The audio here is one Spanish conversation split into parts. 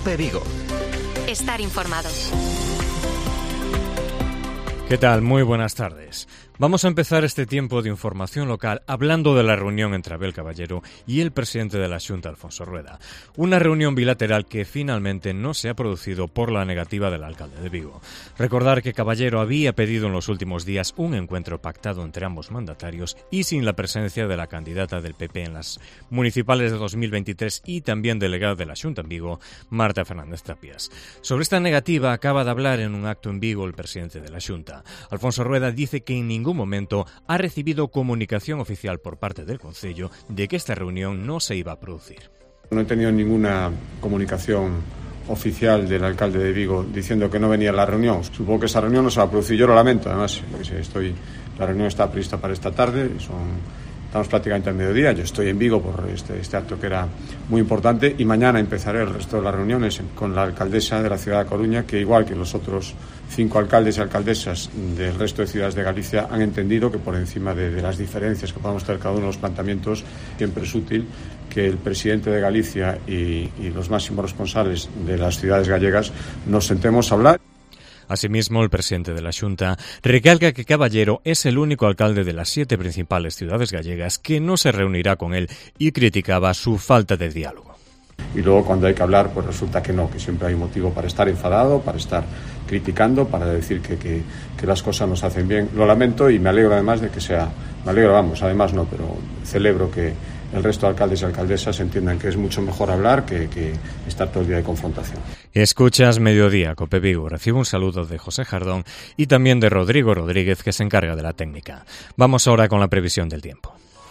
COPE Vigo. Estar informado. ¿Qué tal? Muy buenas tardes. Vamos a empezar este tiempo de información local hablando de la reunión entre Abel Caballero y el presidente de la Xunta, Alfonso Rueda. Una reunión bilateral que finalmente no se ha producido por la negativa del alcalde de Vigo. Recordar que Caballero había pedido en los últimos días un encuentro pactado entre ambos mandatarios y sin la presencia de la candidata del PP en las municipales de 2023 y también delegada de la Xunta en Vigo, Marta Fernández Tapias. Sobre esta negativa acaba de hablar en un acto en Vigo el presidente de la Xunta. Alfonso Rueda dice que en ningún momento ha recibido comunicación oficial por parte del Concello de que esta reunión no se iba a producir. No he tenido ninguna comunicación oficial del alcalde de Vigo diciendo que no venía a la reunión. Supongo que esa reunión no se va a producir, yo lo lamento, además, porque la reunión está prevista para esta tarde, estamos prácticamente al mediodía, yo estoy en Vigo por este acto que era muy importante y mañana empezaré el resto de las reuniones con la alcaldesa de la ciudad de Coruña, que igual que los otros 5 alcaldes y alcaldesas del resto de ciudades de Galicia han entendido que por encima de las diferencias que podamos tener cada uno de los planteamientos, siempre es útil que el presidente de Galicia y los máximos responsables de las ciudades gallegas nos sentemos a hablar. Asimismo, el presidente de la Xunta recalca que Caballero es el único alcalde de las 7 principales ciudades gallegas que no se reunirá con él y criticaba su falta de diálogo. Y luego cuando hay que hablar, pues resulta que no, que siempre hay motivo para estar enfadado, para estar criticando, para decir que las cosas nos hacen bien. Lo lamento y me alegro además de que sea, además no, pero celebro que el resto de alcaldes y alcaldesas entiendan que es mucho mejor hablar que estar todo el día de confrontación. Escuchas Mediodía, COPE Vigo. Recibo un saludo de José Jardón y también de Rodrigo Rodríguez, que se encarga de la técnica. Vamos ahora con la previsión del tiempo.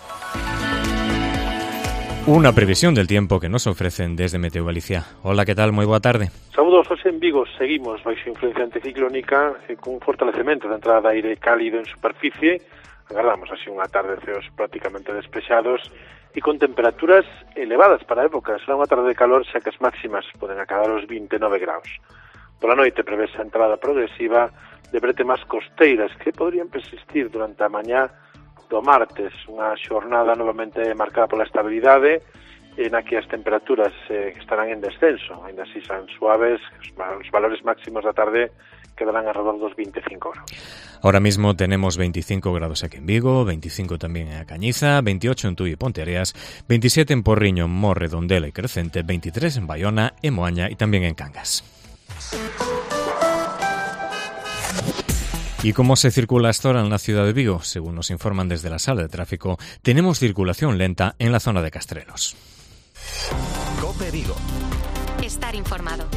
Una previsión del tiempo que nos ofrecen desde Meteo Galicia. Hola, ¿qué tal? Moi boa tarde. Saúdos, hoxe en Vigo seguimos baixo influencia anticiclónica con un fortalecemento da entrada de aire cálido en superficie. Agardamos así unha tarde de ceos prácticamente despexados e con temperaturas elevadas para a época. Será unha tarde de calor, xa que as máximas poden acadar os 29 graus. Pola noite prevese a entrada progresiva de bretemas costeiras que poderían persistir durante a mañá do martes, unha xornada novamente marcada pola estabilidade na que as temperaturas estarán en descenso, ainda así serán suaves, os valores máximos da tarde quedarán alrededor dos 25 graus. Ahora mismo tenemos 25 grados aquí en Vigo, 25 también en A Cañiza, 28 en Tui y Ponteareas, 27 en Porriño, Mos, Redondela y Crecente, 23 en Baiona, en Moaña y también en Cangas. ¿Y cómo se circula hasta ahora en la ciudad de Vigo? Según nos informan desde la sala de tráfico, tenemos circulación lenta en la zona de Castrelos. COPE Vigo. Estar informado.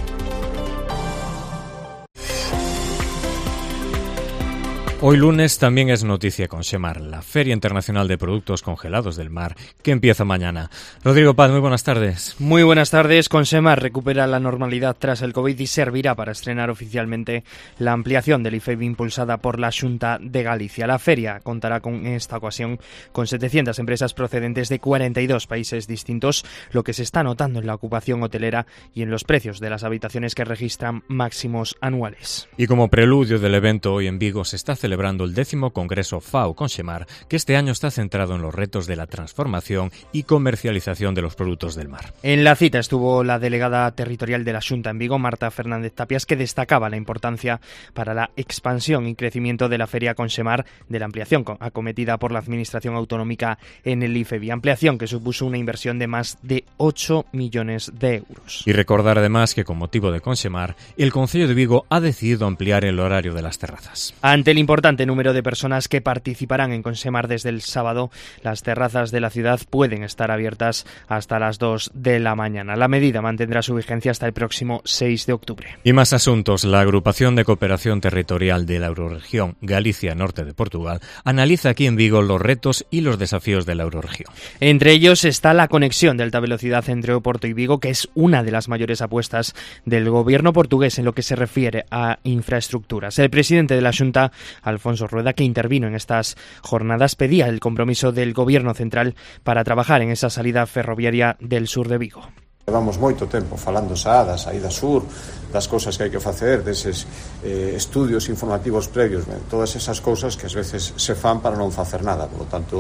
Hoy lunes también es noticia con Xemar, la Feria Internacional de Productos Congelados del Mar, que empieza mañana. Rodrigo Paz, muy buenas tardes. Muy buenas tardes. Consemar recupera la normalidad tras el COVID y servirá para estrenar oficialmente la ampliación del IFEBI impulsada por la Xunta de Galicia. La feria contará en esta ocasión con 700 empresas procedentes de 42 países distintos, lo que se está notando en la ocupación hotelera y en los precios de las habitaciones que registran máximos anuales. Y como preludio del evento, hoy en Vigo se está celebrando el 10º Congreso FAO con Xemar, que este año está centrado en los retos de la transformación y comercialización de los productos del mar. En la cita estuvo la delegada territorial de la Xunta en Vigo, Marta Fernández Tapias, que destacaba la importancia para la expansión y crecimiento de la feria con Xemar de la ampliación acometida por la Administración Autonómica en el IFEBI. Ampliación que supuso una inversión de más de 8 millones de euros. Y recordar además que con motivo de Conxemar, el Concello de Vigo ha decidido ampliar el horario de las terrazas. Ante el importante número de personas que participarán en Consemar desde el sábado, las terrazas de la ciudad pueden estar abiertas hasta las 2 de la mañana. La medida mantendrá su vigencia hasta el próximo 6 de octubre. Y más asuntos. La Agrupación de Cooperación Territorial de la Eurorregión Galicia Norte de Portugal analiza aquí en Vigo los retos y los desafíos de la Eurorregión. Entre ellos está la conexión de alta velocidad entre Oporto y Vigo, que es una de las mayores apuestas del gobierno portugués en lo que se refiere a infraestructuras. El presidente de la Xunta, Alfonso Rueda, que intervino en estas jornadas, pedía el compromiso del Gobierno central para trabajar en esa salida ferroviaria del sur de Vigo. Levamos moito tempo falando xa da saída sur, das cousas que hai que facer, deses estudios informativos previos, todas esas cousas que ás veces se fan para non facer nada. Por lo tanto,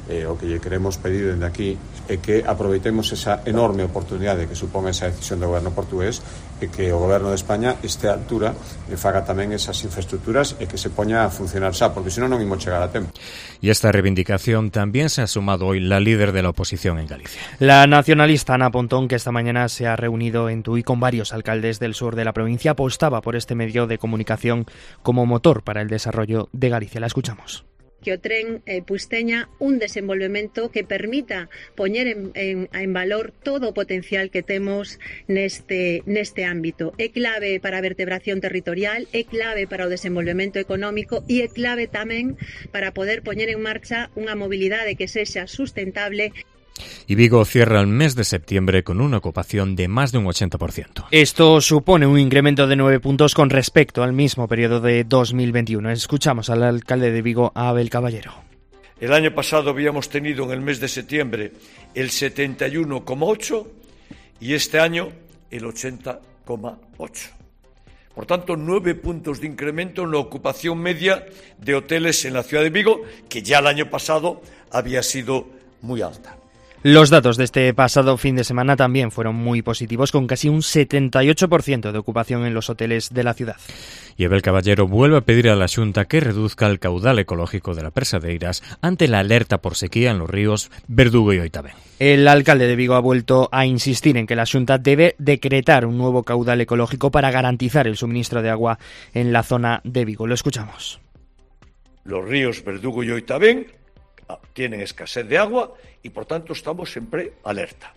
o que lle queremos pedir dende aquí é que aproveitemos esa enorme oportunidade que supón esa decisión do goberno portugués e que o goberno de España este a altura faga tamén esas infraestructuras e que se poña a funcionar xa, porque senón non imos chegar a tempo. Y esta reivindicación también se ha sumado hoy la líder de la oposición en Galicia. La nacionalista Ana Pontón, que esta mañana se ha reunido en Tui con varios alcaldes del sur de la provincia, apostaba por este medio de comunicación como motor para el desarrollo de Galicia. La escuchamos. Que o tren teña un desenvolvemento que permita poñer en valor todo o potencial que temos neste ámbito. É clave para a vertebración territorial, é clave para o desenvolvemento económico e é clave tamén para poder poñer en marcha unha mobilidade que sexa sustentable. Y Vigo cierra el mes de septiembre con una ocupación de más de un 80%. Esto supone un incremento de 9 puntos con respecto al mismo periodo de 2021. Escuchamos al alcalde de Vigo, Abel Caballero. El año pasado habíamos tenido en el mes de septiembre el 71,8 y este año el 80,8. Por tanto, 9 puntos de incremento en la ocupación media de hoteles en la ciudad de Vigo, que ya el año pasado había sido muy alta. Los datos de este pasado fin de semana también fueron muy positivos, con casi un 78% de ocupación en los hoteles de la ciudad. Y Abel Caballero vuelve a pedir a la Xunta que reduzca el caudal ecológico de la presa de Eiras ante la alerta por sequía en los ríos Verdugo y Oitabén. El alcalde de Vigo ha vuelto a insistir en que la Xunta debe decretar un nuevo caudal ecológico para garantizar el suministro de agua en la zona de Vigo. Lo escuchamos. Los ríos Verdugo y Oitabén tienen escasez de agua y por tanto estamos siempre alerta.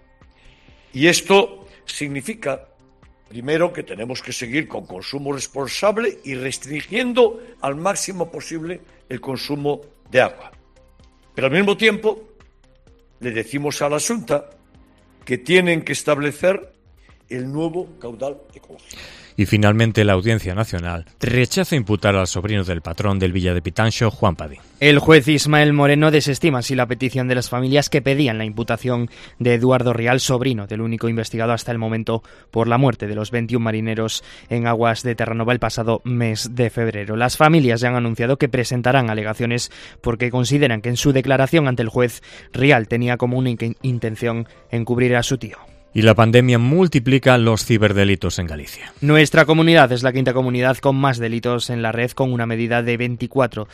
Y esto significa, primero, que tenemos que seguir con consumo responsable y restringiendo al máximo posible el consumo de agua. Pero al mismo tiempo le decimos a la Xunta que tienen que establecer el nuevo caudal ecológico. Y finalmente la Audiencia Nacional rechaza imputar al sobrino del patrón del Villa de Pitanxo, Juan Padín. El juez Ismael Moreno desestima así la petición de las familias que pedían la imputación de Eduardo Rial, sobrino del único investigado hasta el momento por la muerte de los 21 marineros en aguas de Terranova el pasado mes de febrero. Las familias ya han anunciado que presentarán alegaciones porque consideran que en su declaración ante el juez Rial tenía como única intención encubrir a su tío. Y la pandemia multiplica los ciberdelitos en Galicia. Nuestra comunidad es la quinta comunidad con más delitos en la red, con una media de 24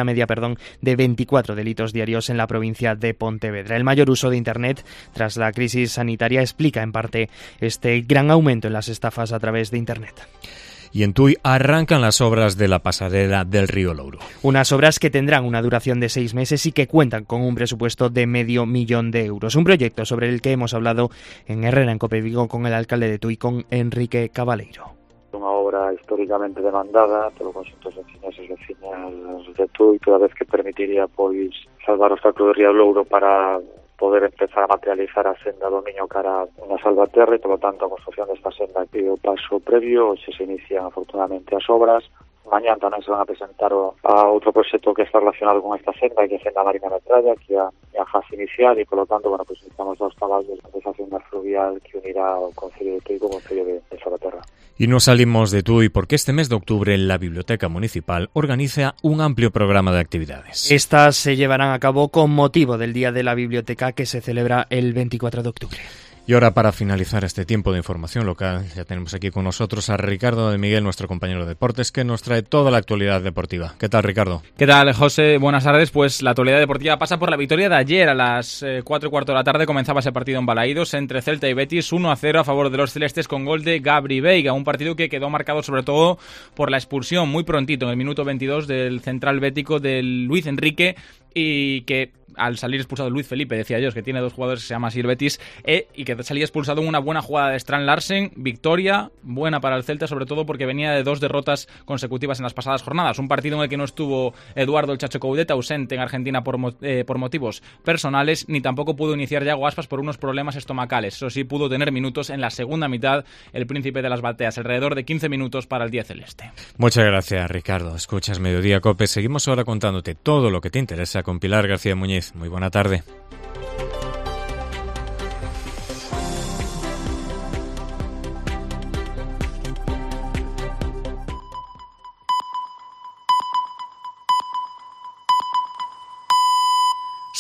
delitos diarios en la provincia de Pontevedra. El mayor uso de Internet tras la crisis sanitaria explica en parte este gran aumento en las estafas a través de Internet. Y en Tui arrancan las obras de la pasarela del río Louro. Unas obras que tendrán una duración de 6 meses y que cuentan con un presupuesto de $500,000 de euros. Un proyecto sobre el que hemos hablado en Herrera, en Cope Vigo, con el alcalde de Tui, con Enrique Cabaleiro. Unha obra históricamente demandada polo conxunto de veciñas e veciñas de Tui, toda vez que permitiría salvar o Sacro do Río Louro para poder empezar a materializar a senda do Miño cara unha salvaterra e, polo tanto, a construción desta senda que é o paso previo. Hoxe se inician, afortunadamente, as obras. Mañán tamén se van a presentar a outro proxecto que está relacionado con esta senda, que é a Senda Marina Metralla, que é a fase inicial, e, polo tanto, pues iniciamos dos traballos desa senda fluvial que unirá o Concello de Tui co Concello de Salvaterra. Y no salimos de Tui porque este mes de octubre la Biblioteca Municipal organiza un amplio programa de actividades. Estas se llevarán a cabo con motivo del Día de la Biblioteca, que se celebra el 24 de octubre. Y ahora, para finalizar este tiempo de información local, ya tenemos aquí con nosotros a Ricardo de Miguel, nuestro compañero de deportes, que nos trae toda la actualidad deportiva. ¿Qué tal, Ricardo? ¿Qué tal, José? Buenas tardes. Pues la actualidad deportiva pasa por la victoria de ayer. A las 4:15 de la tarde comenzaba ese partido en Balaídos entre Celta y Betis, 1-0 a favor de los celestes con gol de Gabri Veiga. Un partido que quedó marcado sobre todo por la expulsión muy prontito, en el minuto 22, del central bético de Luis Enrique, y que al salir expulsado Luis Felipe, decía yo, que tiene 2 jugadores que se llama así el Betis, y que salía expulsado en una buena jugada de Strand Larsen. Victoria buena para el Celta, sobre todo porque venía de 2 derrotas consecutivas en las pasadas jornadas. Un partido en el que no estuvo Eduardo el Chacho Coudet, ausente en Argentina por motivos personales, ni tampoco pudo iniciar Yago Aspas por unos problemas estomacales. Eso sí, pudo tener minutos en la segunda mitad el príncipe de las bateas, alrededor de 15 minutos para el 10 celeste. Muchas gracias, Ricardo. Escuchas Mediodía Cope. Seguimos ahora contándote todo lo que te interesa con Pilar García Muñiz. Muy buena tarde.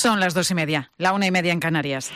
Son las 2:30, la 1:30 en Canarias.